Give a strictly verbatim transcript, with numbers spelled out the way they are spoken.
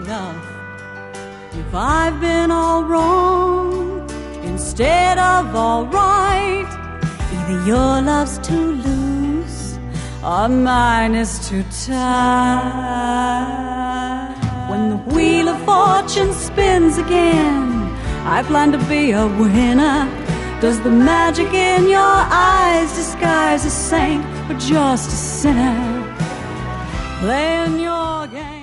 enough. If I've been all wrong instead of all right, either your love's too loose or mine is too tight. When the wheel of fortune spins again, I plan to be a winner. Does the magic in your eyes disguise a saint or just a sinner playing your game?